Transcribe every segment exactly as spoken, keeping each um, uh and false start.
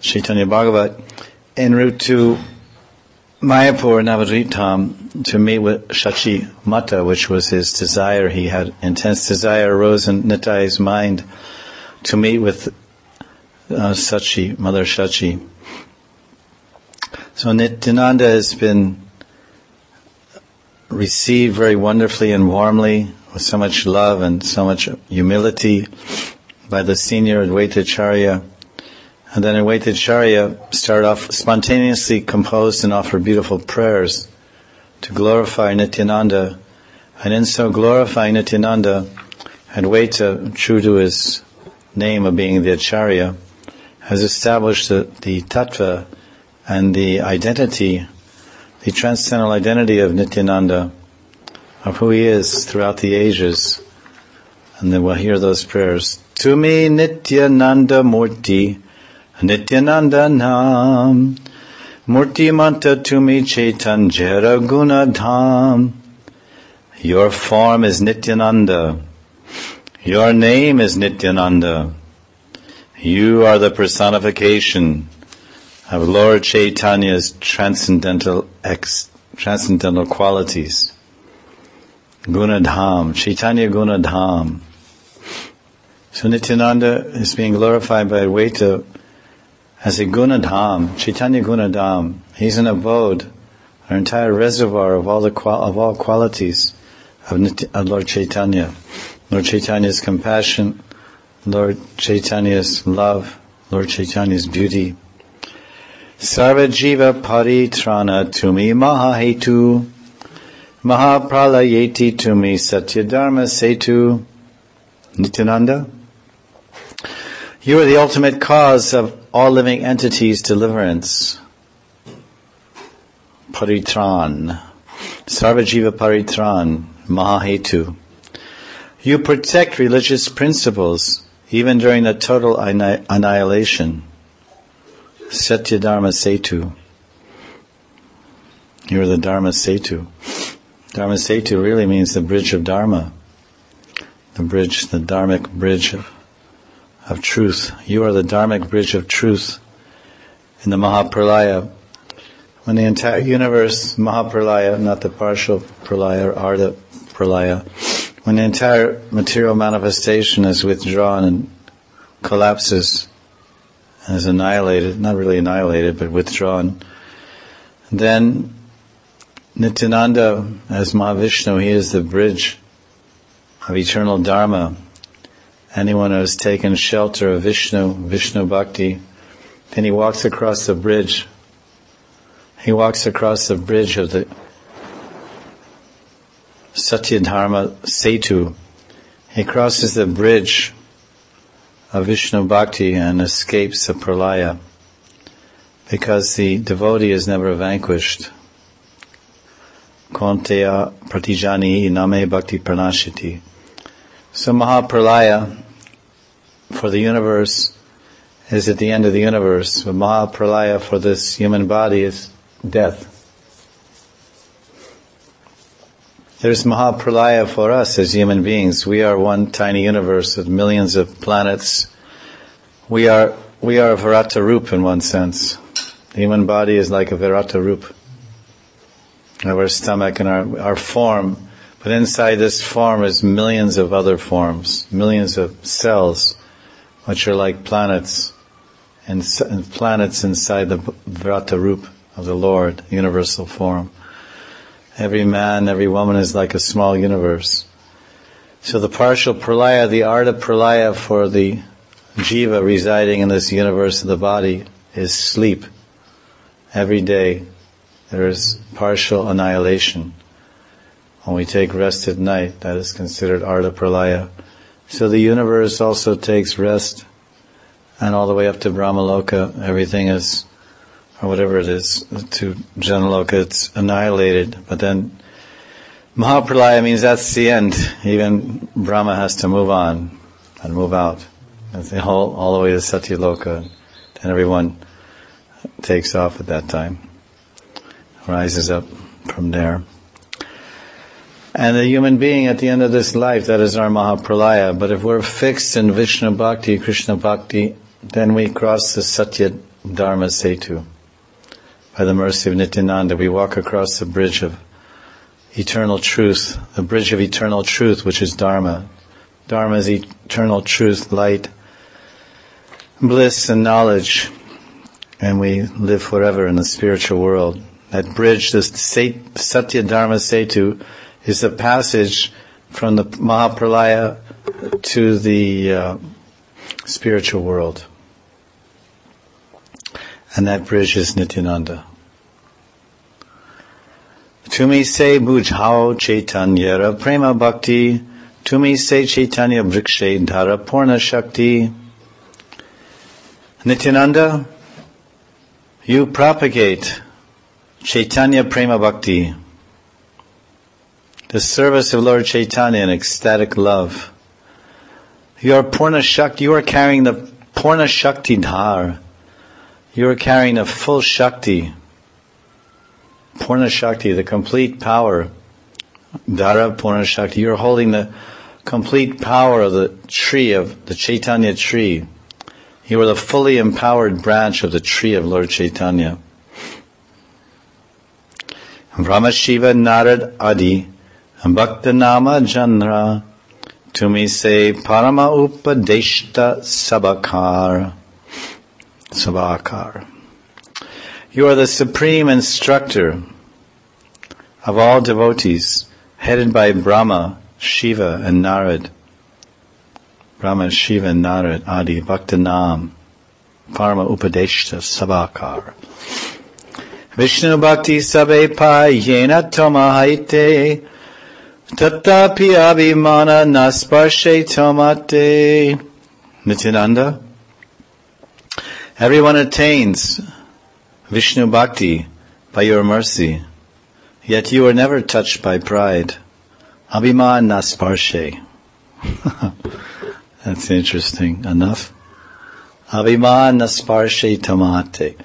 Chaitanya Bhagavat, en route to Mayapur, Navadvip, to meet with Shachi Mata, which was his desire. He had intense desire, arose in Nitai's mind to meet with uh, Sachi, Mother Shachi. So Nityananda has been received very wonderfully and warmly, with so much love and so much humility by the senior Advaitacharya. And then Advaitacharya started off spontaneously composed and offered beautiful prayers to glorify Nityananda. And in so glorifying Nityananda, Advaita, true to his name of being the Acharya, has established the, the tattva and the identity, the transcendental identity of Nityananda, of who he is throughout the ages. And then we'll hear those prayers. Tumi Nityananda Murti, Nityananda Nam, Murti Manta Tumi Chaitanjara Guna Dham. Your form is Nityananda. Your name is Nityananda. You are the personification of Lord Chaitanya's transcendental ex, transcendental qualities. Gunadham, Chaitanya Gunadham. So Nityananda is being glorified by Advaita as a Gunadham, Chaitanya Gunadham. He's an abode, our entire reservoir of all the qual- of all qualities of, Nitya, of Lord Chaitanya. Lord Chaitanya's compassion, Lord Chaitanya's love, Lord Chaitanya's beauty. Sarva Jiva Paritrana Tumi Mahahetu Mahapralayeti Tumi Satyadharma Setu. Nityananda, you are the ultimate cause of all living entities' deliverance. Paritran. Sarva Jiva Paritran. Mahahetu. You protect religious principles even during the total anni- annihilation. Satya Dharma Setu. You are the Dharma Setu. Dharma Setu really means the bridge of Dharma. The bridge, the dharmic bridge of, of truth. You are the dharmic bridge of truth in the Mahapralaya. When the entire universe, Mahapralaya, not the partial Pralaya or Arda Pralaya, when the entire material manifestation is withdrawn and collapses and is annihilated, not really annihilated, but withdrawn, then Nityananda, as Mahavishnu, he is the bridge of eternal Dharma. Anyone who has taken shelter of Vishnu, Vishnu Bhakti, then he walks across the bridge. He walks across the bridge of the Satya Dharma Setu. He crosses the bridge of Vishnu Bhakti and escapes the Pralaya, because the devotee is never vanquished. Konteya pratijani name bhakti pranashiti. So Mahapralaya for the universe is at the end of the universe, but Mahapralaya for this human body is death. There's Mahapralaya for us as human beings. We are one tiny universe with millions of planets. We are we are a Virata Roop in one sense. The human body is like a Virata Roop. Our stomach and our, our form, but inside this form is millions of other forms, millions of cells, which are like planets, and, and planets inside the Virata Roop of the Lord, universal form. Every man, every woman is like a small universe. So the partial pralaya, the arda pralaya for the jiva residing in this universe of the body is sleep. Every day there is partial annihilation. When we take rest at night, that is considered arda pralaya. So the universe also takes rest, and all the way up to Brahmaloka, everything is, or whatever it is, to Janaloka, it's annihilated. But then Mahapralaya means that's the end. Even Brahma has to move on and move out. That's the whole, all the way to Satyaloka. And everyone takes off at that time, rises up from there. And the human being at the end of this life, that is our Mahapralaya. But if we're fixed in Vishnu Bhakti, Krishna Bhakti, then we cross the Satya Dharma Setu. By the mercy of Nityananda, we walk across the bridge of eternal truth, the bridge of eternal truth, which is Dharma. Dharma is eternal truth, light, bliss, and knowledge. And we live forever in the spiritual world. That bridge, this Satya Dharma Setu, is the passage from the Mahapralaya to the uh, spiritual world. And that bridge is Nityananda. Tumi se bujhao chaitanyara prema bhakti, tumi se chaitanya vrikshe dhara purna shakti. Nityananda, you propagate Chaitanya Prema Bhakti, the service of Lord Chaitanya in ecstatic love. You are Purna Shakti, you are carrying the Purna Shakti Dhar. You are carrying the full Shakti, Purna Shakti, the complete power. Dhara Purna Shakti, you are holding the complete power of the tree, of the Chaitanya tree. You are the fully empowered branch of the tree of Lord Chaitanya. Brahma Shiva Narad Adi Bhakta Nama Janra Tumi se Parama Upadeshta Sabakar. Sabakar. You are the supreme instructor of all devotees, headed by Brahma, Shiva, and Narad. Brahma, Shiva, and Narad, Adi, Bhakta Nam, Parama Upadeshta Sabakar. Vishnu Bhakti Sabe Pa Yena Toma Haite Tatapi Abhimana Nasparshe Tomate. Nityananda, everyone attains Vishnu Bhakti by your mercy, yet you are never touched by pride. Abhiman Nasparshe. That's interesting enough. Abhiman Nasparshe Tomate.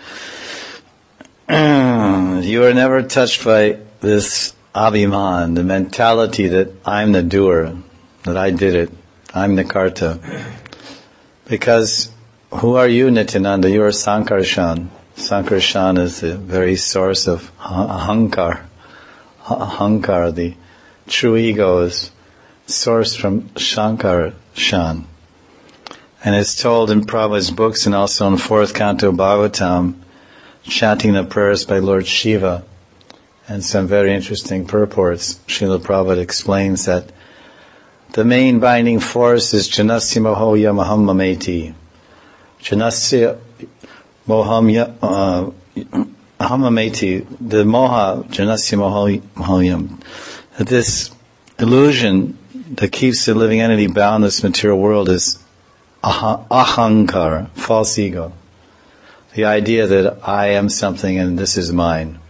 You are never touched by this abhiman, the mentality that I'm the doer, that I did it, I'm the karta. Because who are you, Nityananda? You are Sankarshan. Sankarshan is the very source of ahankar. Ahankar, the true ego, is sourced from Sankarshan. And it's told in Prabhupada's books and also in fourth canto Bhagavatam, chanting the prayers by Lord Shiva, and some very interesting purports. Srila Prabhupada explains that the main binding force is Janasya Mohoya Mahamameti. Janasya Mohamya Mahamameti, the Moha, Janasya Mohoyam. This illusion that keeps the living entity bound in this material world is ahankar, false ego. The idea that I am something and this is mine.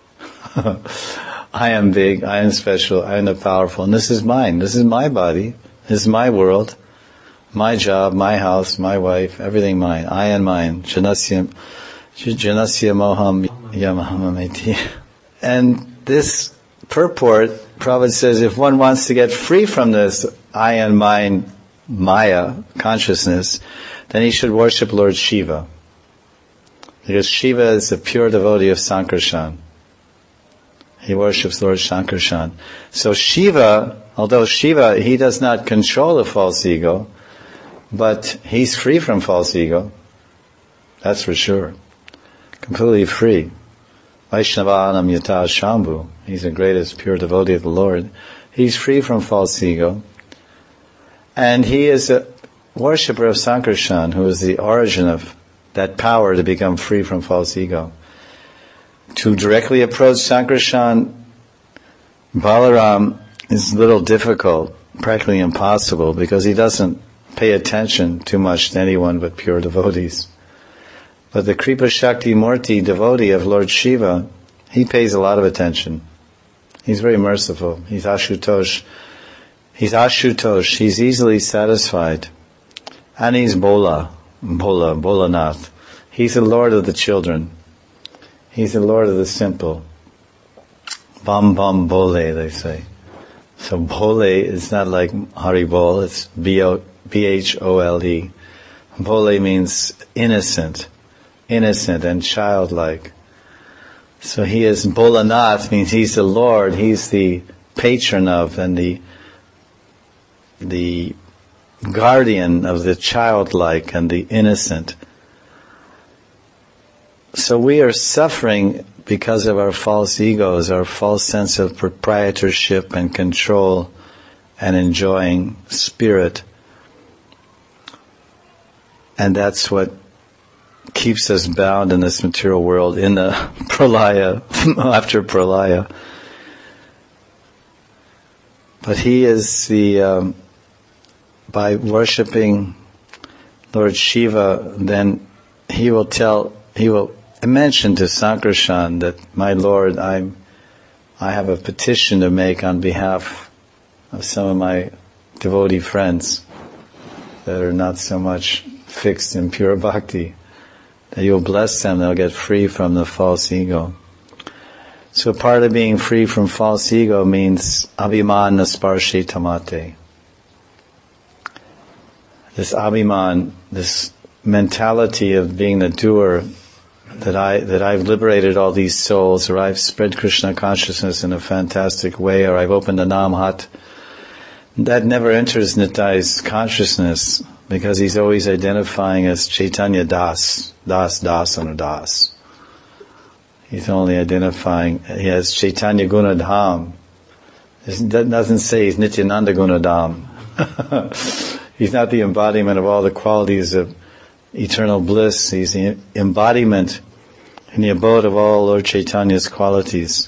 I am big, I am special, I am the powerful, and this is mine. This is my body. This is my world, my job, my house, my wife, everything mine. I and mine. Janasya, Janasya Moham Yamahamameti. And this purport, Prabhupada says, if one wants to get free from this I and mine Maya consciousness, then he should worship Lord Shiva. Because Shiva is a pure devotee of Sankarshan. He worships Lord Sankarshan. So Shiva, although Shiva, he does not control the false ego, but he's free from false ego. That's for sure. Completely free. Vaishnavanam Yata Shambhu. He's the greatest pure devotee of the Lord. He's free from false ego. And he is a worshipper of Sankarshan, who is the origin of that power to become free from false ego. To directly approach Sankarshan, Balaram is a little difficult, practically impossible, because he doesn't pay attention too much to anyone but pure devotees. But the Kripa Shakti Murti devotee of Lord Shiva, he pays a lot of attention. He's very merciful. He's Ashutosh. He's Ashutosh. He's easily satisfied. And he's Bola. Bola, Bolanath. He's the Lord of the children. He's the Lord of the simple. Bam Bam Bole, they say. So Bole is not like Haribol, it's B H O L E. Bole means innocent, innocent and childlike. So he is Bolanath, means he's the Lord, he's the patron of and the the guardian of the childlike and the innocent. So we are suffering because of our false egos, our false sense of proprietorship and control and enjoying spirit. And that's what keeps us bound in this material world, in the pralaya, after pralaya. But he is the, um, by worshipping Lord Shiva, then he will tell, he will mention to Sankarshan that, my Lord, I'm, I have a petition to make on behalf of some of my devotee friends that are not so much fixed in pure bhakti, that you'll bless them, they'll get free from the false ego. So part of being free from false ego means abhiman nasparshe tamate. This abhiman, this mentality of being the doer, that I that I've liberated all these souls, or I've spread Krishna consciousness in a fantastic way, or I've opened a Namhat, that never enters Nitai's consciousness, because he's always identifying as Chaitanya Das, Das, Das, and Das. He's only identifying, he has Chaitanya Gunadham. That doesn't say he's Nityananda Gunadham. He's not the embodiment of all the qualities of eternal bliss. He's the embodiment and the abode of all Lord Chaitanya's qualities.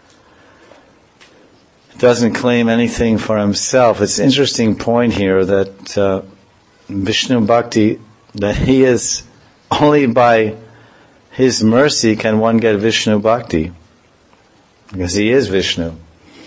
He doesn't claim anything for himself. It's an interesting point here that uh, Vishnu Bhakti, that he is only by his mercy can one get Vishnu Bhakti, because he is Vishnu.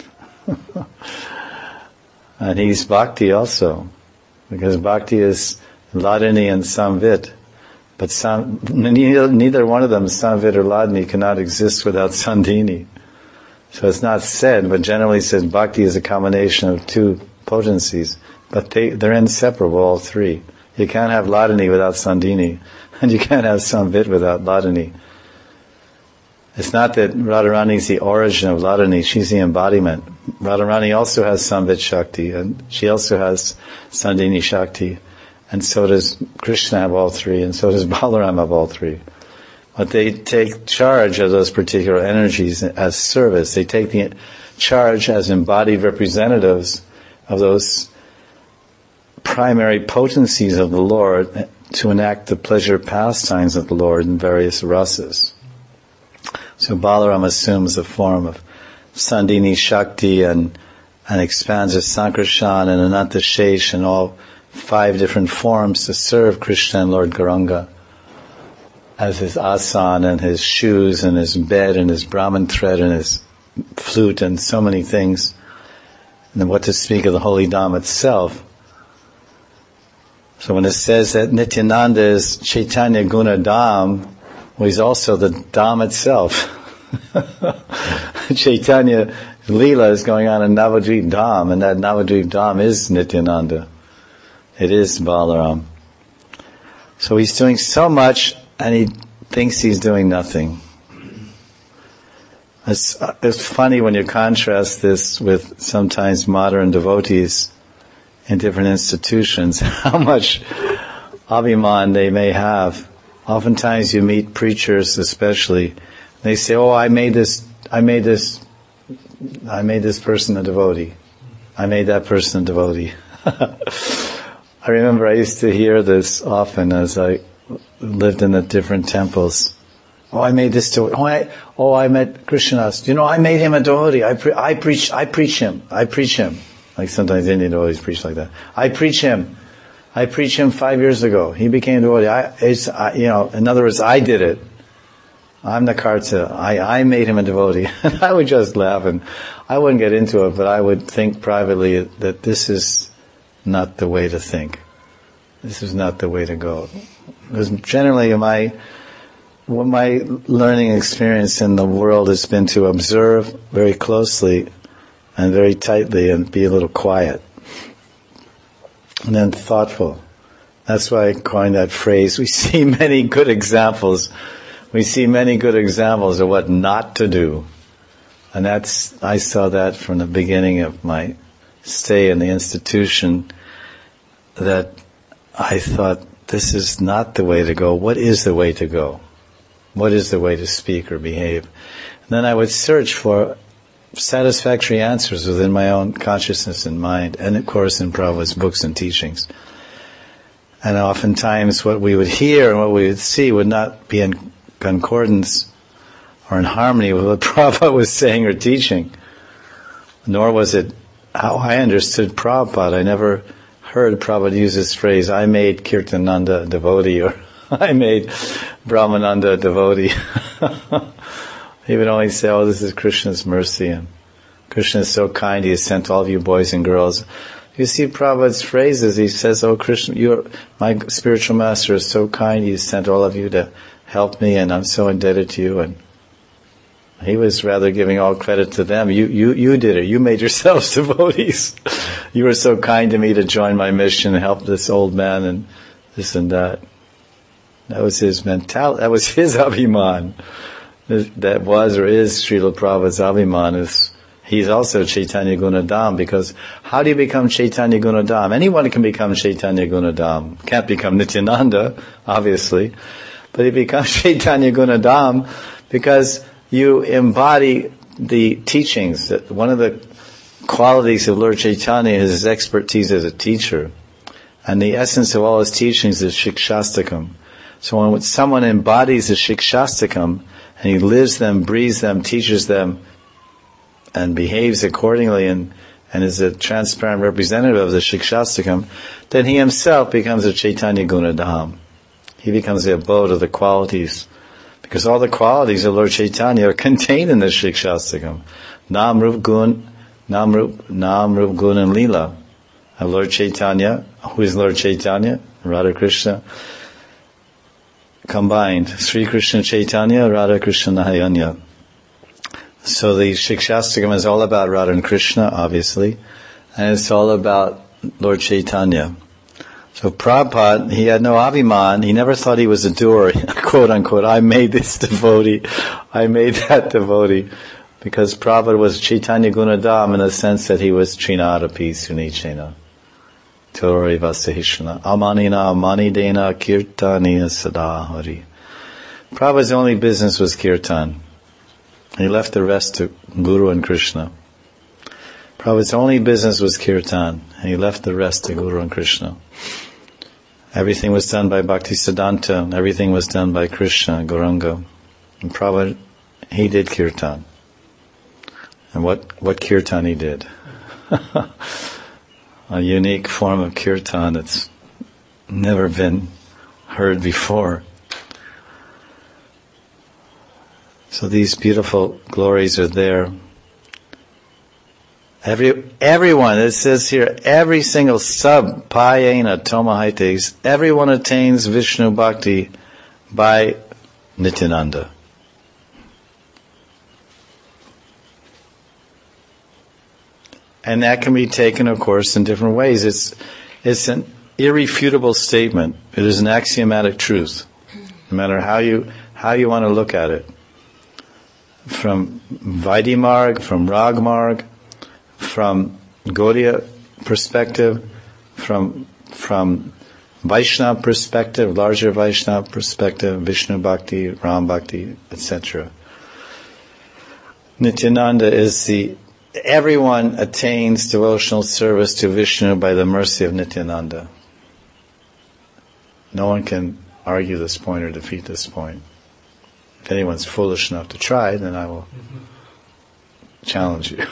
And he's Bhakti also, because Bhakti is Ladini and Samvit. But Sam, neither, neither one of them, Samvit or Ladini, cannot exist without Sandhini. So it's not said, but generally said Bhakti is a combination of two potencies. But they, they're inseparable, all three. You can't have Ladini without Sandhini, and you can't have Samvit without Ladini. It's not that Radharani is the origin of Ladini, she's the embodiment. Radharani also has Samvit Shakti, and she also has Sandhini Shakti, and so does Krishna have all three, and so does Balaram have all three. But they take charge of those particular energies as service. They take the charge as embodied representatives of those primary potencies of the Lord to enact the pleasure pastimes of the Lord in various rasas. So Balaram assumes the form of Sandhini Shakti and, and expands as Sankarshan and Ananta Shesh and all five different forms to serve Krishna and Lord Gauranga, as his asan and his shoes and his bed and his Brahman thread and his flute and so many things. And then what to speak of the holy Dham itself. So when it says that Nityananda is Chaitanya Guna Dham, well, he's also the Dham itself. Chaitanya Leela is going on in Navadvip Dham, and that Navadvip Dham is Nityananda. It is Balaram. So he's doing so much, and he thinks he's doing nothing. It's, it's funny when you contrast this with sometimes modern devotees in different institutions, how much abhiman they may have. Oftentimes you meet preachers especially, they say, oh, I made this, I made this, I made this person a devotee. I made that person a devotee. I remember I used to hear this often as I lived in the different temples. Oh, I made this devotee. Oh, I, oh, I met Krishnadas. You know, I made him a devotee. I, pre- I preach, I preach him. I preach him. Like sometimes Indian devotees preach like that. I preach him. I preached him five years ago. He became a devotee. I, it's, I, you know, in other words, I did it. I'm the karta. I, I made him a devotee. And I would just laugh, and I wouldn't get into it, but I would think privately that this is not the way to think. This is not the way to go. Because generally my, what my learning experience in the world has been to observe very closely and very tightly and be a little quiet. And then thoughtful. That's why I coined that phrase. We see many good examples. We see many good examples of what not to do. And that's, I saw that from the beginning of my stay in the institution, that I thought, this is not the way to go. What is the way to go? What is the way to speak or behave? And then I would search for satisfactory answers within my own consciousness and mind, and of course in Prabhupada's books and teachings. And oftentimes what we would hear and what we would see would not be in concordance or in harmony with what Prabhupada was saying or teaching. Nor was it how I understood Prabhupada. I never heard Prabhupada use this phrase, I made Kirtananda a devotee, or I made Brahmananda a devotee. He would only say, oh, this is Krishna's mercy, and Krishna is so kind, he has sent all of you boys and girls. You see Prabhupada's phrases, he says, oh Krishna, you're, my spiritual master is so kind, he has sent all of you to help me, and I'm so indebted to you. And he was rather giving all credit to them. You, you, you did it. You made yourselves devotees. You were so kind to me to join my mission and help this old man and this and that. That was his mentality. That was his abhiman. That was or is Srila Prabhupada's abhiman. Is he's also Chaitanya Gunadam, because how do you become Chaitanya Gunadam? Anyone can become Chaitanya Gunadam. Can't become Nityananda, obviously. But he becomes Chaitanya Gunadam because you embody the teachings. One of the qualities of Lord Chaitanya is his expertise as a teacher. And the essence of all his teachings is Shikshastakam. So when someone embodies the Shikshastakam, and he lives them, breathes them, teaches them, and behaves accordingly, and, and is a transparent representative of the Shikshastakam, then he himself becomes a Chaitanya Gunadam. He becomes the abode of the qualities. Because all the qualities of Lord Chaitanya are contained in the Shikshastakam. Nam, Rup, Gun, Nam, Rup, Nam, Rup, Gun, and Leela. And Lord Chaitanya, who is Lord Chaitanya? Radha Krishna. Combined. Sri Krishna Chaitanya, Radha Krishna Nayanya. So the Shikshastakam is all about Radha and Krishna, obviously. And it's all about Lord Chaitanya. So Prabhupada, he had no abhiman, he never thought he was a doer, quote unquote, I made this devotee, I made that devotee, because Prabhupada was Chaitanya Gunadam in the sense that he was Trinadapi Sunichena, Tori Vasahishana, Amanina Amanidena Kirtaniya Sadahari. Prabhupada's only business was kirtan. He left the rest to Guru and Krishna. Prabhupada's only business was kirtan, and he left the rest to Guru and Krishna. Everything was done by Bhaktisiddhanta, everything was done by Krishna, Gauranga. And Prabhupada, he did kirtan. And what, what kirtan he did? A unique form of kirtan that's never been heard before. So these beautiful glories are there. Every, everyone, it says here, every single sub, payena, tomahaites, everyone attains Vishnu Bhakti by Nityananda. And that can be taken, of course, in different ways. It's, it's an irrefutable statement. It is an axiomatic truth, no matter how you, how you want to look at it. From Vaidimarg, from Ragmarg, from Gaudiya perspective, from from Vaishnava perspective, larger Vaishnava perspective, Vishnu Bhakti, Ram Bhakti, et cetera. Nityananda is the, everyone attains devotional service to Vishnu by the mercy of Nityananda. No one can argue this point or defeat this point. If anyone's foolish enough to try, then I will challenge you.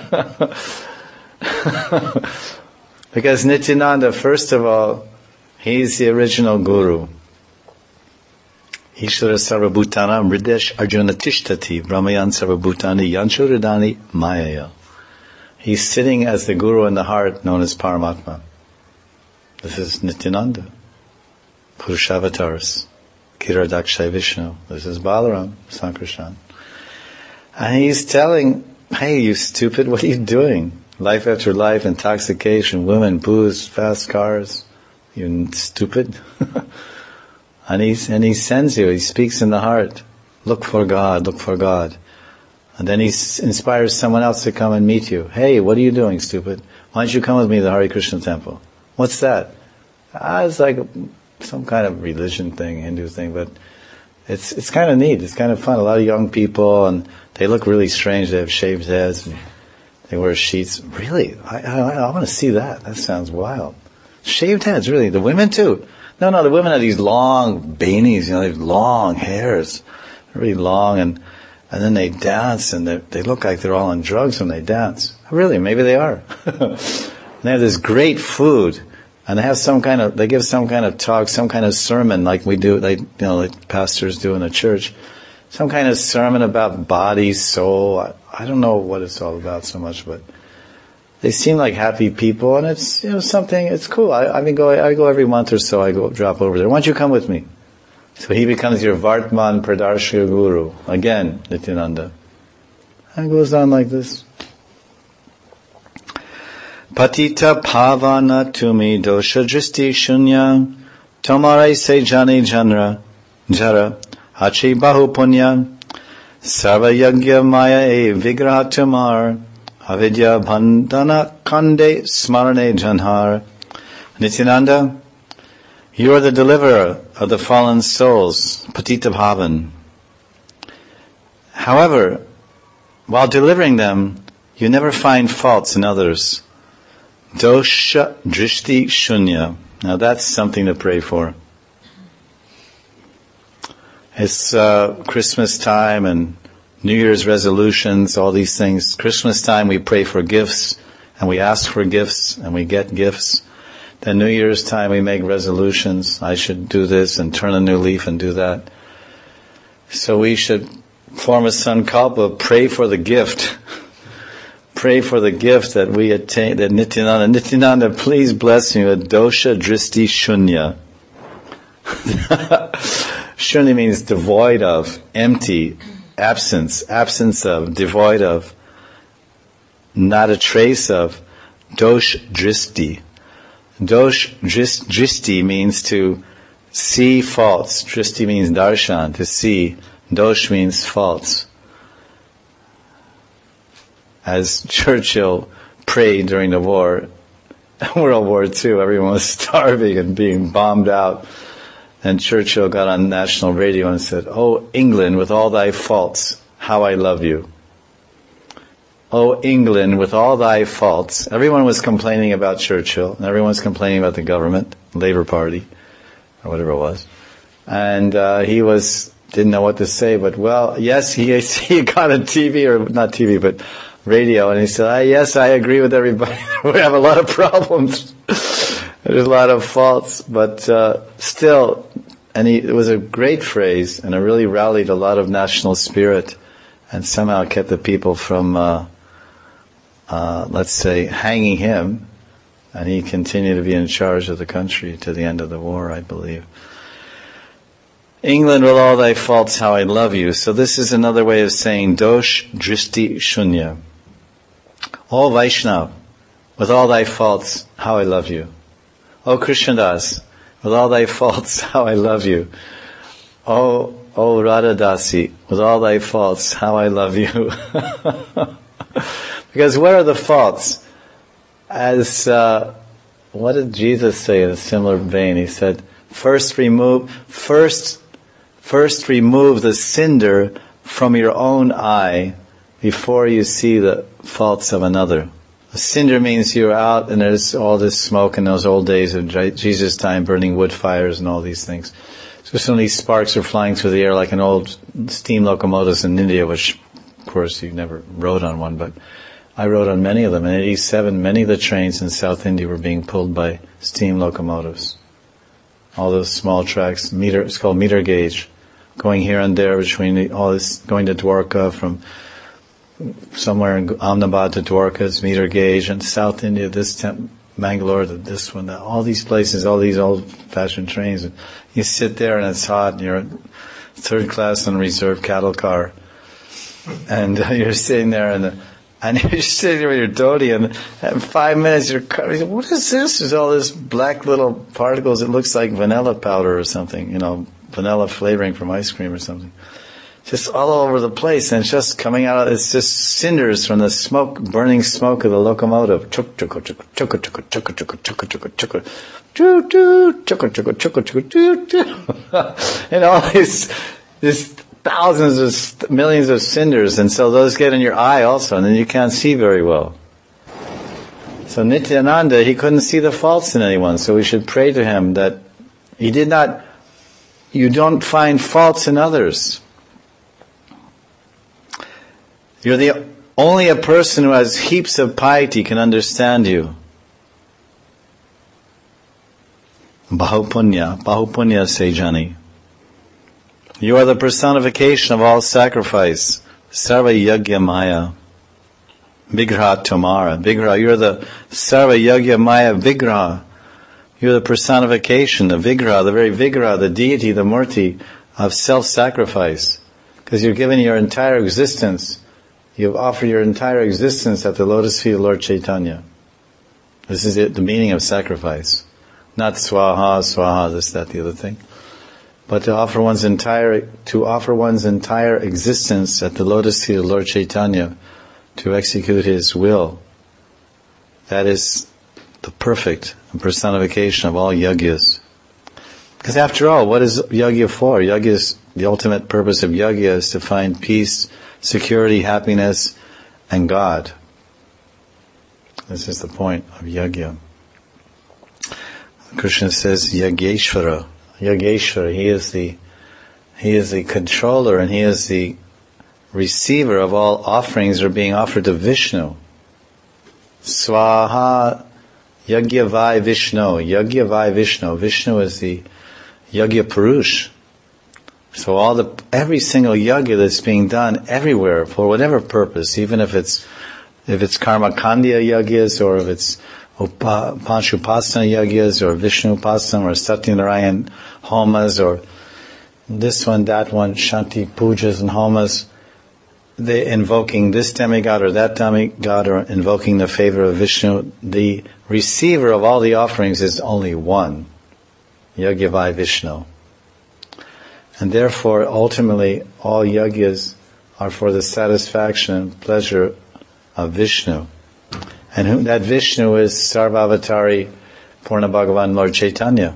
Because Nityananda, first of all, he's the original guru. Ishvara sarvabhutana mridesh arjuna tishtati brahmayan sarvabhutani yanchuridani mayaya. He's sitting as the guru in the heart known as Paramatma. This is Nityananda. Purushavataras. Kiradakshay Vishnu. This is Balaram, Sankarshan. And he's telling, hey, you stupid, what are you doing? Life after life, intoxication, women, booze, fast cars. you stupid. and, he's, and he sends you, he speaks in the heart. Look for God, look for God. And then he s- inspires someone else to come and meet you. Hey, what are you doing, stupid? Why don't you come with me to the Hare Krishna temple? What's that? Ah, it's like some kind of religion thing, Hindu thing, but it's it's kind of neat. It's kind of fun. A lot of young people, and they look really strange. They have shaved heads, and they wear sheets. Really? I, I, I want to see that. That sounds wild. Shaved heads, really? The women too? No, no, the women have these long beanies, you know, they have long hairs. Really long, and and then they dance, and they they look like they're all on drugs when they dance. Really? Maybe they are. They have this great food. And they have some kind of, they give some kind of talk, some kind of sermon like we do, like, you know, like pastors do in a church. Some kind of sermon about body, soul. I, I don't know what it's all about so much, but they seem like happy people, and it's, you know, something, it's cool. I, I mean, go, I go every month or so, I go drop over there. Why don't you come with me? So he becomes your Vartman Pradarshya Guru. Again, Nityananda. And it goes on like this. Patita pavana tumi dosha dristi shunya tomare se jani janra jara hachi bahu punya sarva yagya maya e vigraha tumar avidya bandhana kande smarane janhar. Nityananda, you are the deliverer of the fallen souls, patita bhavan. However, while delivering them, you never find faults in others. Dosha drishti shunya. Now that's something to pray for. It's uh, Christmas time and New Year's resolutions, all these things. Christmas time we pray for gifts and we ask for gifts and we get gifts. Then New Year's time we make resolutions. I should do this and turn a new leaf and do that. So we should form a sankalpa, pray for the gift. Pray for the gift that we attain, that Nityananda, Nityananda, please bless me with dosha dristi shunya. Shunya means devoid of, empty, absence, absence of, devoid of, not a trace of, dosh dristi. Dosh dristi means to see faults. Dristi means darshan, to see. Dosh means faults. As Churchill prayed during the war, World War Two, everyone was starving and being bombed out. And Churchill got on national radio and said, "Oh, England, with all thy faults, how I love you. Oh, England, with all thy faults." Everyone was complaining about Churchill, and everyone was complaining about the government, Labour Party, or whatever it was. And uh, he was didn't know what to say, but well, yes, he he got a T V, or not T V, but radio, and he said, ah, yes, I agree with everybody. We have a lot of problems. There's a lot of faults, but uh, still, and he, it was a great phrase, and it really rallied a lot of national spirit, and somehow kept the people from, uh, uh, let's say, hanging him, and he continued to be in charge of the country to the end of the war, I believe. England, with all thy faults, how I love you. So this is another way of saying dosh dristi shunya. O Vaishnav, with all thy faults, how I love you. O Krishnadas, with all thy faults, how I love you. O, O Radhadasi, with all thy faults, how I love you. Because what are the faults? As, uh, what did Jesus say in a similar vein? He said, first remove, first, first remove the cinder from your own eye before you see the faults of another. A cinder means you're out and there's all this smoke in those old days of Jesus' time, burning wood fires and all these things. So some of these sparks are flying through the air like an old steam locomotives in India, which, of course, you never rode on one, but I rode on many of them. In eighty-seven, many of the trains in South India were being pulled by steam locomotives. All those small tracks, meter, it's called meter gauge, going here and there between the, all this, going to Dwarka from somewhere in Ahmedabad to Dwarka, it's meter gauge, and South India, this temp, Mangalore, this one, that, all these places, all these old-fashioned trains. And you sit there and it's hot, and you're third class on a reserved cattle car, and uh, you're sitting there, and the, And you're just sitting there with your dhoti, and in five minutes you're, what is this? There's all this black little particles. It looks like vanilla powder or something, you know, vanilla flavoring from ice cream or something. Just all over the place, and it's just coming out, it's just cinders from the smoke, burning smoke of the locomotive. Chuk, chuk, chuk, chuk, chuk, chuk, chuk, chuk, chuk, chuk, chuk, chuk, choo, choo, chuk, chuk, chuk, chuk, chuk, choo, choo. And all these, these thousands of, millions of cinders, and so those get in your eye also, and then you can't see very well. So Nityananda, he couldn't see the faults in anyone, so we should pray to him that he did not, you don't find faults in others. You're the only a person who has heaps of piety can understand you. Bahupunya, Bahupunya Sejani. You are the personification of all sacrifice. Sarva Yagya Maya. Vigraha Tomara. Vigraha, you're the Sarva Yagya Maya Vigraha. You're the personification, the Vigraha, the very Vigraha, the deity, the Murti of self-sacrifice. Because you're giving your entire existence. You've offered your entire existence at the lotus feet of Lord Chaitanya. This is it, the meaning of sacrifice. Not swaha, swaha, this, that, the other thing. But to offer one's entire, to offer one's entire existence at the lotus feet of Lord Chaitanya to execute His will. That is the perfect personification of all yagyas. Because after all, what is yagya for? Yagya is, the ultimate purpose of yagya is to find peace, security, happiness, and God. This is the point of yagya. Krishna says Yageshvara. Yageshvara, he is the he is the controller and he is the receiver of all offerings that are being offered to Vishnu. Swaha Yagyavai Vishnu. Yagyavai Vishnu. Vishnu is the Yagya Purush. So all the, every single yagya that's being done everywhere for whatever purpose, even if it's, if it's karma kandya yagyas or if it's upa, panchupasana yagyas or Vishnu upasana or Satyanarayan homas or this one, that one, Shanti pujas and homas, they invoking this demigod or that demigod or invoking the favor of Vishnu. The receiver of all the offerings is only one, Yagyavai Vishnu. And therefore, ultimately, all yagyas are for the satisfaction and pleasure of Vishnu. And who, that Vishnu is Sarvavatari Purna Bhagavan Lord Chaitanya.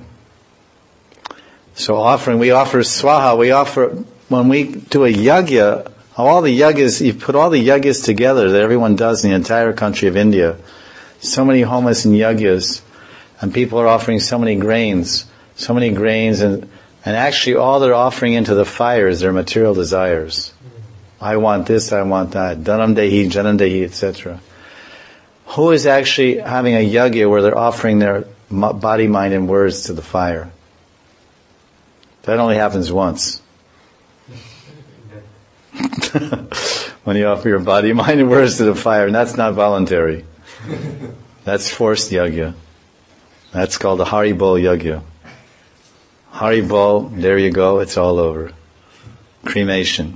So offering, we offer swaha, we offer, when we do a yagya, all the yagyas, you put all the yagyas together that everyone does in the entire country of India. So many homas and yagyas, and people are offering so many grains, so many grains, and And actually all they're offering into the fire is their material desires. I want this, I want that. Dhanam dehi, janam dehi, et cetera. Who is actually having a yagya where they're offering their body, mind, and words to the fire? That only happens once. When you offer your body, mind, and words to the fire, and that's not voluntary. That's forced yagya. That's called the Haribol yagya. Haribol, there you go, it's all over. Cremation.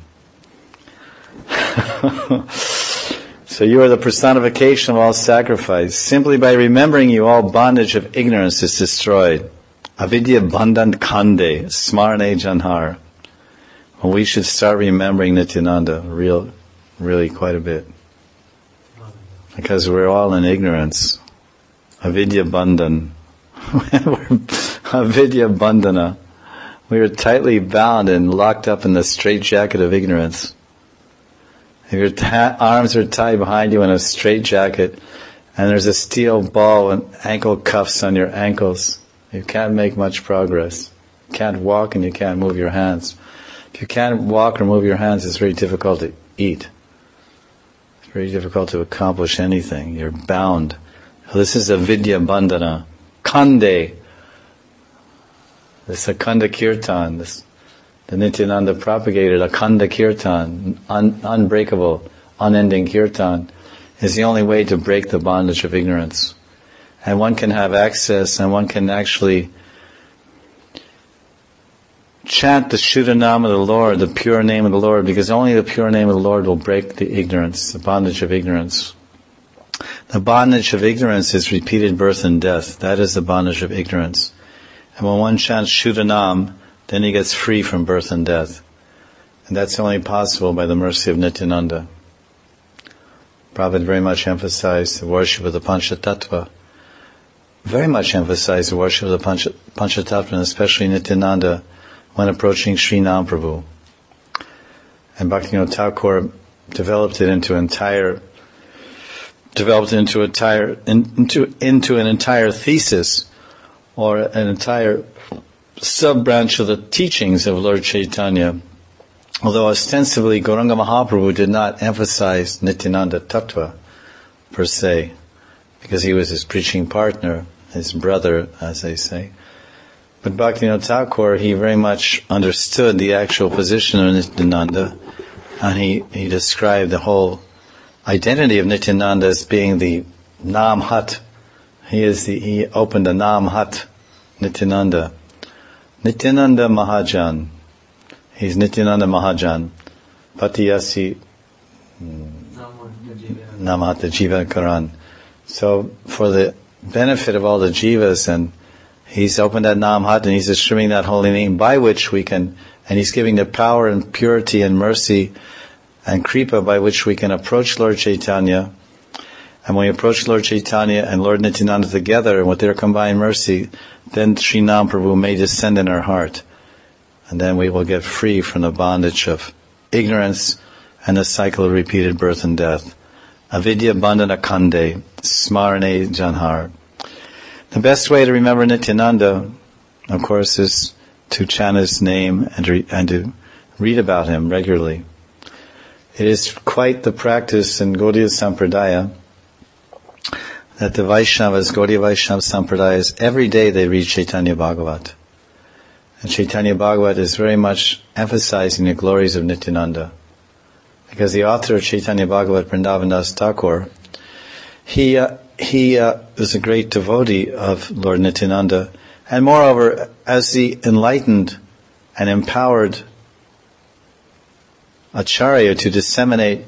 So you are the personification of all sacrifice. Simply by remembering you, all bondage of ignorance is destroyed. Avidya bandhan khande, smarne janhar. Well, we should start remembering Nityananda real, really quite a bit. Because we're all in ignorance. Avidya bandhan. Avidya bandhana. We are tightly bound and locked up in the straitjacket of ignorance. If your ta- arms are tied behind you in a straitjacket, and there's a steel ball and ankle cuffs on your ankles, you can't make much progress. You can't walk and you can't move your hands. If you can't walk or move your hands, it's very difficult to eat. It's very difficult to accomplish anything. You're bound. This is Avidya bandhana. Khande. This Akhanda Kirtan, this, the Nityananda propagated Akhanda Kirtan, un, unbreakable, unending Kirtan, is the only way to break the bondage of ignorance. And one can have access and one can actually chant the Shuddha Nam of the Lord, the pure name of the Lord, because only the pure name of the Lord will break the ignorance, the bondage of ignorance. The bondage of ignorance is repeated birth and death. That is the bondage of ignorance. And when one chants Shuddha Nam, then he gets free from birth and death. And that's only possible by the mercy of Nityananda. Prabhupada very much emphasized the worship of the Panchatattva. Very much emphasized the worship of the Panch- Panchatattva, and especially Nityananda, when approaching Sri Nam Prabhu. And Bhaktivinoda Thakur developed it into entire, developed it into entire, into, into an entire thesis, or an entire sub-branch of the teachings of Lord Chaitanya. Although ostensibly Gauranga Mahaprabhu did not emphasize Nityananda Tattva per se, because he was his preaching partner, his brother, as they say. But Bhaktivinoda Thakur, he very much understood the actual position of Nityananda, and he, he described the whole identity of Nityananda as being the Nam Hat. He is the, he opened the Nam Hat, Nityananda. Nityananda Mahajan. He's Nityananda Mahajan. Patiyasi Namata Jiva Karan. So, for the benefit of all the jivas, and he's opened that Nam Hat, and he's distributing that holy name by which we can, and he's giving the power and purity and mercy and kripa by which we can approach Lord Chaitanya. And when we approach Lord Chaitanya and Lord Nityananda together, and with their combined mercy, then Sri Nam Prabhu may descend in our heart. And then we will get free from the bondage of ignorance and the cycle of repeated birth and death. Avidya bandhana kande, smarane janhar. The best way to remember Nityananda, of course, is to chant his name and, re- and to read about him regularly. It is quite the practice in Gaudiya Sampradaya that the Vaishnavas, Gaudiya Vaishnava Sampradayas, every day they read Chaitanya Bhagavat. And Chaitanya Bhagavat is very much emphasizing the glories of Nityananda. Because the author of Chaitanya Bhagavat, Vrindavan Das Thakur, he, uh, he uh, was a great devotee of Lord Nityananda. And moreover, as the enlightened and empowered Acharya to disseminate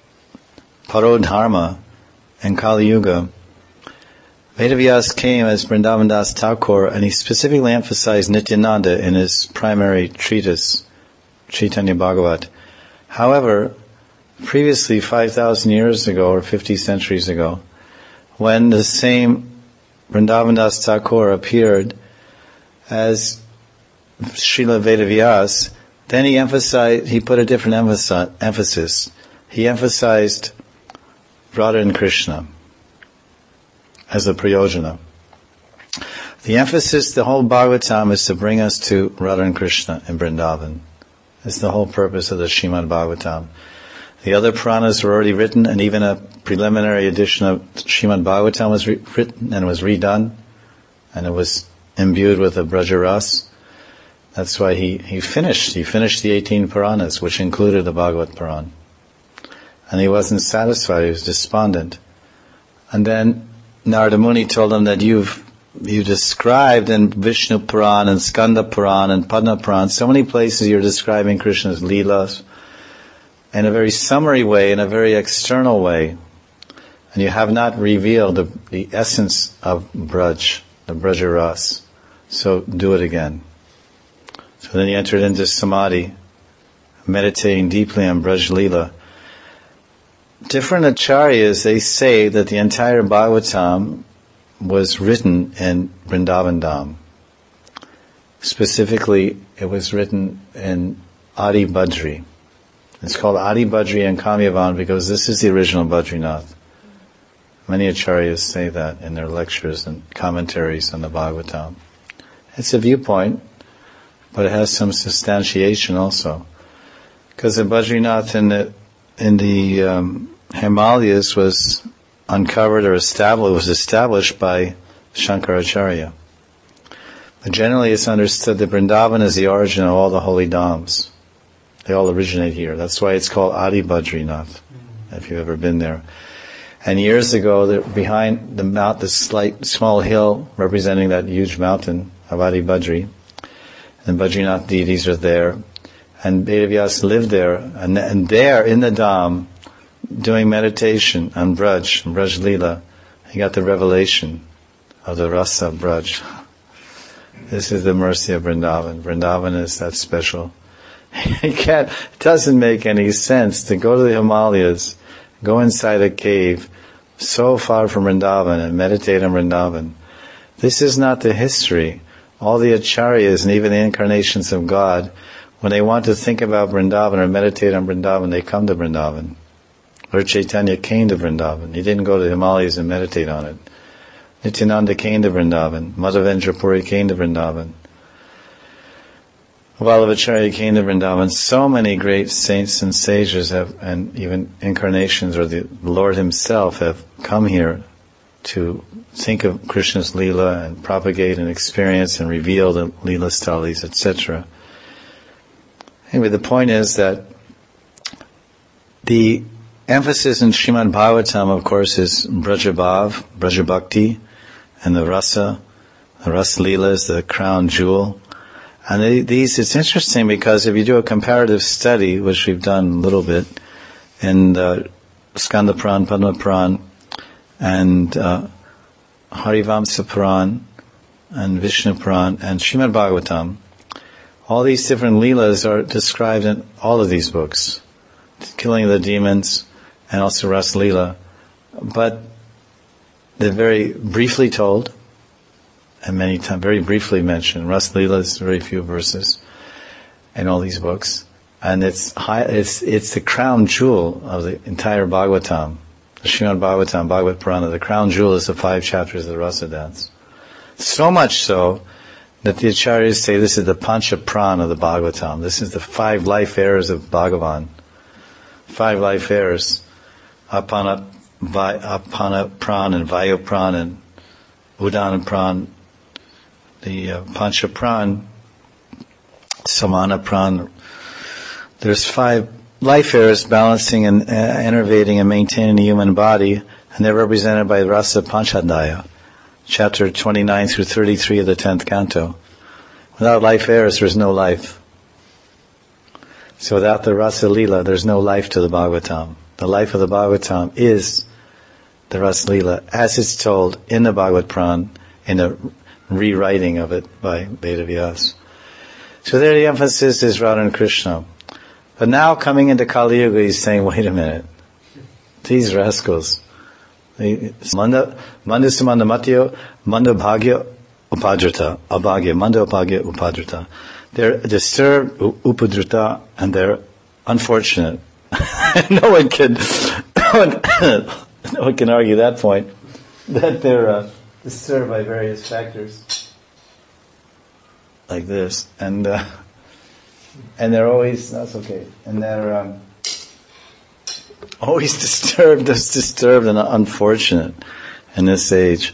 Parodharma in Kali Yuga, Vedavyas came as Vrindavan Das Thakur, and he specifically emphasized Nityananda in his primary treatise, Chaitanya Bhagavat. However, previously, five thousand years ago, or fifty centuries ago, when the same Vrindavan Das Thakur appeared as Srila Vedavyas, then he emphasized, he put a different emphasis. He emphasized Radha and Krishna as the prayojana. The emphasis, the whole Bhagavatam is to bring us to Radha and Krishna in Vrindavan. It's the whole purpose of the Srimad Bhagavatam. The other Puranas were already written, and even a preliminary edition of Srimad Bhagavatam was re- written and was redone, and it was imbued with the Braja Ras. That's why he, he finished, he finished the eighteen Puranas, which included the Bhagavat Puran. And he wasn't satisfied, he was despondent. And then Narada Muni told him that you've you described in Vishnu Puran and Skanda Puran and Padma Puran, so many places you're describing Krishna's Leelas in a very summary way, in a very external way. And you have not revealed the, the essence of Braj, the Braja Ras. So do it again. So then he entered into Samadhi, meditating deeply on Braj Leela. Different acharyas, they say that the entire Bhagavatam was written in Vrindavan Dham. Specifically, it was written in Adi Badri. It's called Adi Badri and Kamyavan because this is the original Badrinath. Many acharyas say that in their lectures and commentaries on the Bhagavatam. It's a viewpoint, but it has some substantiation also. Because the Badrinath in the in the um, Himalayas was uncovered or established, was established by Shankaracharya. But generally it's understood that Vrindavan is the origin of all the holy dhams. They all originate here. That's why it's called Adi Badrinath, if you've ever been there. And years ago, there, behind the mount, this slight, small hill representing that huge mountain of Adi Badri, and Badrinath deities are there. And Vedavyas lived there, and, and there in the Dham, doing meditation on Braj, Braj Leela, he got the revelation of the rasa of Braj. This is the mercy of Vrindavan. Vrindavan is that special. You can't, it doesn't make any sense to go to the Himalayas, go inside a cave so far from Vrindavan and meditate on Vrindavan. This is not the history. All the acharyas and even the incarnations of God, when they want to think about Vrindavan or meditate on Vrindavan, they come to Vrindavan. Lord Chaitanya came to Vrindavan. He didn't go to the Himalayas and meditate on it. Nityananda came to Vrindavan. Madhavendra Puri came to Vrindavan. Vallabhacharya came to Vrindavan. So many great saints and sages have, and even incarnations, or the Lord Himself, have come here to think of Krishna's Leela and propagate and experience and reveal the Leela Stalis, et cetera. Anyway, the point is that the emphasis in Srimad Bhagavatam, of course, is Brajabhav, Brajabhakti, and the Rasa. The Rasa Leela is the crown jewel. And they, these, it's interesting because if you do a comparative study, which we've done a little bit, in uh, Skanda Puran, Padma Puran, and uh, Harivamsa Puran, and Vishnu Puran, and Srimad Bhagavatam, all these different Leelas are described in all of these books. Killing of the demons, and also Ras Leela. But they're very briefly told, and many times very briefly mentioned. Ras Leela is very few verses in all these books. And it's high, it's it's the crown jewel of the entire Bhagavatam. The Srimad Bhagavatam, Bhagavad Purana, the crown jewel is the five chapters of the Rasa dance. So much so that the Acharyas say this is the Pancha Pran of the Bhagavatam. This is the five life airs of Bhagavan. Five life airs. Apana, Vi, Apana Pran and Vayu Pran and Udana Pran. The uh, Pancha Pran, Samana Pran. There's five life airs balancing and uh, enervating and maintaining the human body, and they're represented by Rasa Panchadaya. Chapter twenty-nine through thirty-three of the tenth canto. Without life airs, there's no life. So without the Rasa Leela, there's no life to the Bhagavatam. The life of the Bhagavatam is the Rasa Leela, as it's told in the Bhagavad Puran, in the rewriting of it by Vedavyas. So there the emphasis is Radha and Krishna. But now coming into Kali Yuga, he's saying, wait a minute, these rascals, Manda, Manda Sumanda Matyo, Manda Bhagya Upadrata, Abhagya, Manda Abhagya Upadrata. They're disturbed, Upadrita, and they're unfortunate. no one can, no one, no one can argue that point, that they're uh, disturbed by various factors, like this, and uh, and they're always, that's okay, and they're um, always disturbed, just disturbed and unfortunate in this age.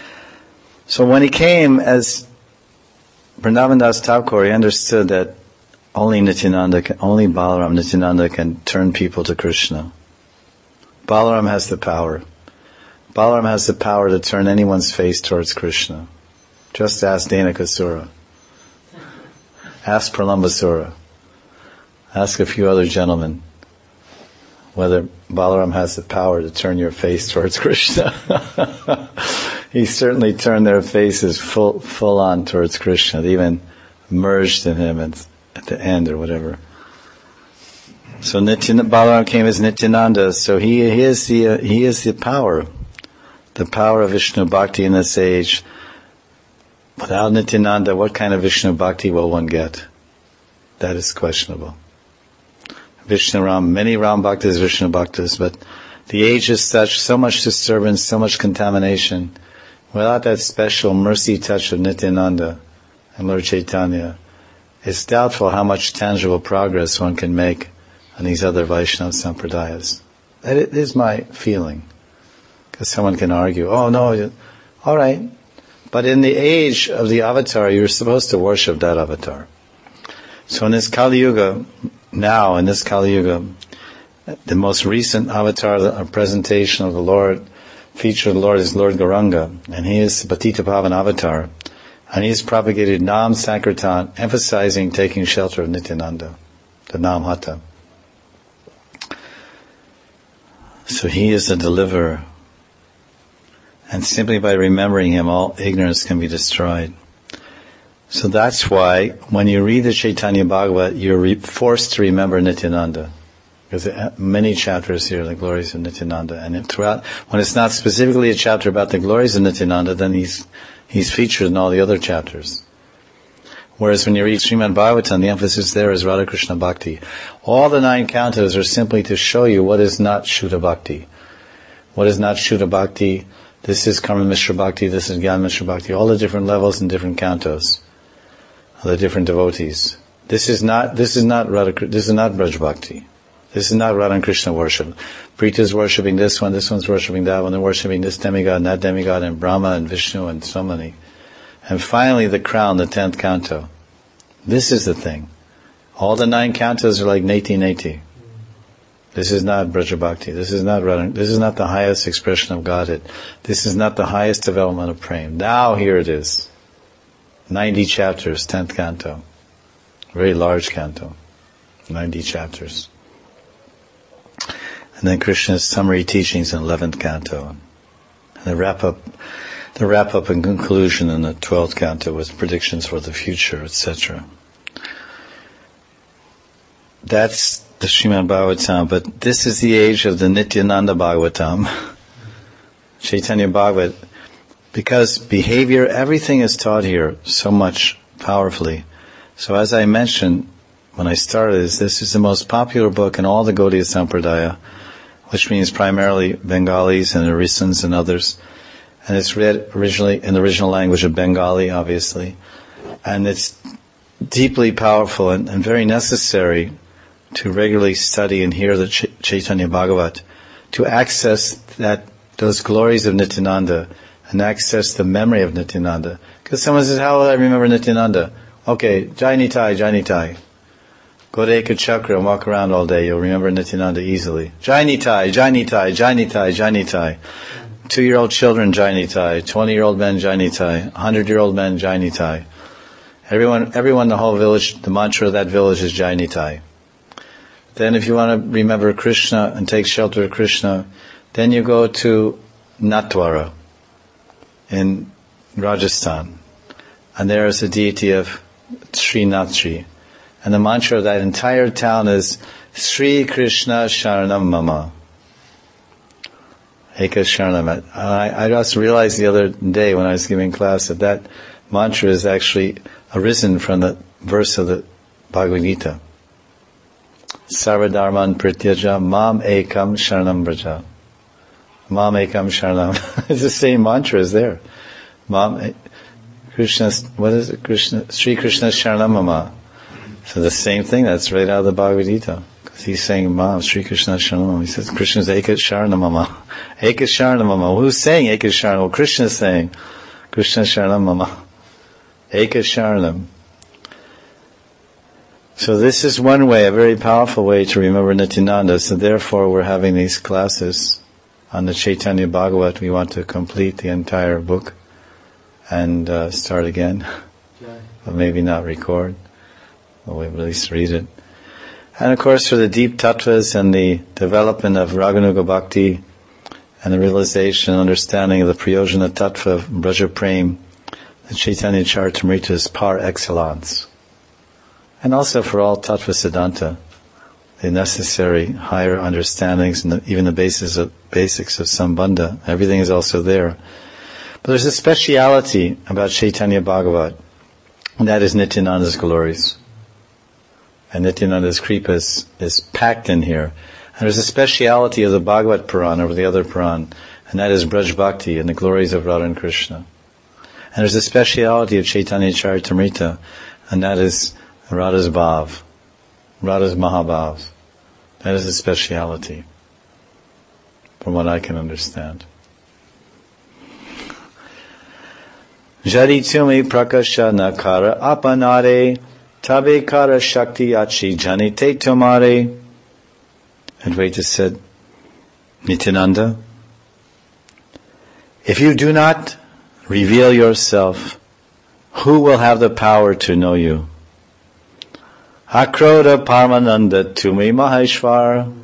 So when he came as Vrindavan Das Thakur, he understood that only Nityananda, can, only Balaram Nityananda can turn people to Krishna. Balaram has the power. Balaram has the power to turn anyone's face towards Krishna. Just ask Dhenukasura. Ask Pralambasura. Ask a few other gentlemen whether Balaram has the power to turn your face towards Krishna. He certainly turned their faces full, full on towards Krishna. They even merged in him at, at the end or whatever. So Nityananda, Balaram came as Nityananda. So he, he is the uh, he is the power, the power of Vishnu Bhakti in this age. Without Nityananda, what kind of Vishnu Bhakti will one get? That is questionable. Vishnu Ram, many Ram Bhaktas, Vishnu Bhaktas, but the age is such, so much disturbance, so much contamination. Without that special mercy touch of Nityananda and Lord Chaitanya, it's doubtful how much tangible progress one can make on these other Vaishnava Sampradayas. That is my feeling. Because someone can argue, oh no, all right. But in the age of the avatar, you're supposed to worship that avatar. So in this Kali Yuga, now in this Kali Yuga, the most recent avatar, the presentation of the Lord, feature of the Lord is Lord Gauranga, and he is Patita Pavan avatar. And he's propagated Nam Sankirtan, emphasizing taking shelter of Nityananda, the Nam Hatha. So he is the deliverer. And simply by remembering him, all ignorance can be destroyed. So that's why when you read the Chaitanya Bhagavat, you're re- forced to remember Nityananda. Because there are many chapters here, the glories of Nityananda. And throughout, when it's not specifically a chapter about the glories of Nityananda, then he's he's featured in all the other chapters. Whereas when you read Srimad Bhagavatam, the emphasis there is Radha Krishna Bhakti. All the nine cantos are simply to show you what is not Shuddha Bhakti. What is not Shuddha Bhakti? This is Karma Mishra Bhakti, this is Gyan Mishra Bhakti. All the different levels and different cantos of the different devotees. This is not, this is not Radha, this is not Braj Bhakti. This is not Radha and Krishna worship. Prita is worshipping this one, this one's worshipping that one, they're worshipping this demigod and that demigod, and Brahma and Vishnu and so many. And finally the crown, the tenth canto. This is the thing. All the nine cantos are like Neti Neti. This is not Braja Bhakti. This is not Radha. This is not the highest expression of Godhead. This is not the highest development of Prem. Now here it is. Ninety chapters, tenth canto. Very large canto. Ninety chapters. And then Krishna's summary teachings in eleventh canto. And the wrap up, the wrap up and conclusion in the twelfth canto with predictions for the future, et cetera. That's the Srimad Bhagavatam, but this is the age of the Nityananda Bhagavatam. Chaitanya Bhagavat, because behavior, everything is taught here so much powerfully. So as I mentioned when I started this, this is the most popular book in all the Gaudiya Sampradaya, which means primarily Bengalis and Orisans and others. And it's read originally in the original language of Bengali, obviously. And it's deeply powerful and, and very necessary to regularly study and hear the Ch- Chaitanya Bhagavat, to access that those glories of Nityananda and access the memory of Nityananda. Because someone says, how will I remember Nityananda? Okay, Jai Nitai, Jai Nitai. Go to Eka Chakra and walk around all day, you'll remember Nityananda easily. Jai Nitai, Jai Nitai, Jai Nitai, Jai Nitai. Two-year-old children, Jai Nitai. Twenty-year-old men, Jai Nitai. Hundred-year-old men, Jai Nitai. Everyone, everyone in the whole village, the mantra of that village is Jai Nitai. Then if you want to remember Krishna and take shelter of Krishna, then you go to Natwara in Rajasthan. And there is a deity of Srinathji. And the mantra of that entire town is Sri Krishna Sharanam Mama. Eka Sharanam. I, I just realized the other day when I was giving class that that mantra is actually arisen from the verse of the Bhagavad Gita. Sarvadharman Prityaja Mam Ekam Sharanam Braja. Mam Ekam Sharanam. It's the same mantra as there. Mam Krishna, what is it? Krishna, Sri Krishna Sharanam Mama. So the same thing, that's right out of the Bhagavad Gita. Because he's saying Mam, Sri Krishna Sharanam Mama. He says Krishna's Eka Sharanam Mama. Eka Sharanam Mama. Who's saying Eka Sharanam? Well, Krishna's saying Krishna Sharanam Mama. Eka Sharanam. So this is one way, a very powerful way to remember Nityananda. So therefore we're having these classes on the Chaitanya Bhagavat. We want to complete the entire book and uh, start again. Okay. But maybe not record. But we'll at least read it. And of course for the deep tattvas and the development of Raganuga Bhakti and the realization and understanding of the Prayojana Tattva of Braja Prem, the Chaitanya Charitamrita is par excellence. And also for all Tattva Siddhanta, the necessary higher understandings and the, even the basis of, basics of Sambandha, everything is also there. But there's a speciality about Chaitanya Bhagavat, and that is Nityananda's glories. And Nityananda's kripa is, is packed in here. And there's a speciality of the Bhagavat Purana over the other Purana, and that is Braj Bhakti and the glories of Radha and Krishna. And there's a speciality of Chaitanya Charitamrita, and that is Radha's Bhav, Radha's Mahabhav. That is a speciality, from what I can understand. Jadi tumi prakasha nakara apanare tabe kara shakti achi janite tomare. Advaita said, Nityananda, if you do not reveal yourself Who will have the power to know you? Akrodha Paramananda Tumi Maheshwar.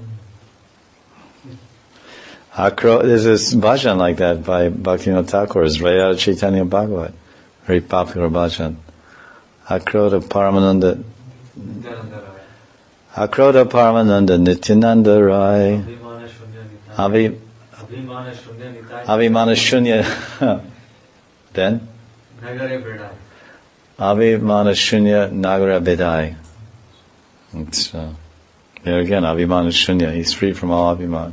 Akro, there's this bhajan like that by Bhaktivinoda Thakur's Raya Chaitanya Bhagavat. Very popular bhajan. Akrodha Paramananda Akrodha Paramananda Nityananda Rai Avi Avimana Shunya Then Avimana Shunya Nagara Bedai. It's uh, there again, Avimana Shunya. He's free from all Aviman.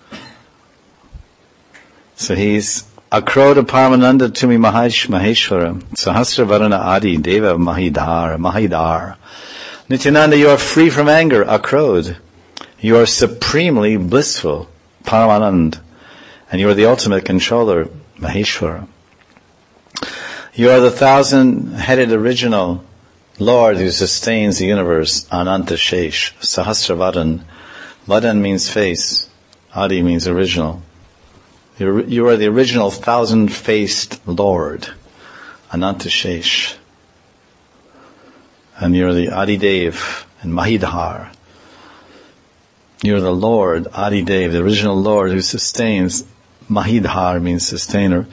So he's Akrodha Paramananda Tumi Mahesh Maheshwara Sahasra Varana Adi Deva Mahidhar Mahidhar. Nityananda, you are free from anger, Akrodh. You are supremely blissful, Paramanand. And you are the ultimate controller, Maheshwara. You are the thousand-headed original Lord who sustains the universe, Ananta Shesh, Sahasravadan. Vadan means face, Adi means original. You are the original thousand-faced Lord, Ananta Shesh. And you're the Adidev and Mahidhar. You're the Lord, Adidev, the original Lord who sustains. Mahidhar means sustainer.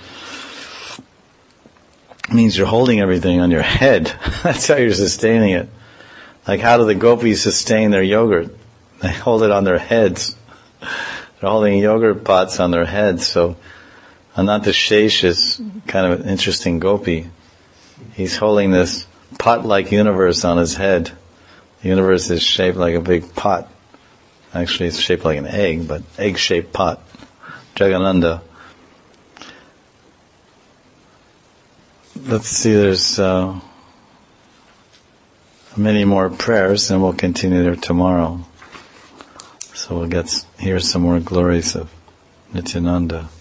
It means you're holding everything on your head. That's how you're sustaining it. Like how do the gopis sustain their yogurt? They hold it on their heads. They're holding yogurt pots on their heads. So Ananta Shesh is kind of an interesting gopi. He's holding this pot-like universe on his head. The universe is shaped like a big pot. Actually, it's shaped like an egg, but egg-shaped pot. Jagananda. Let's see, there's uh, many more prayers, and we'll continue there tomorrow. So we'll get hear some more glories of Nityananda.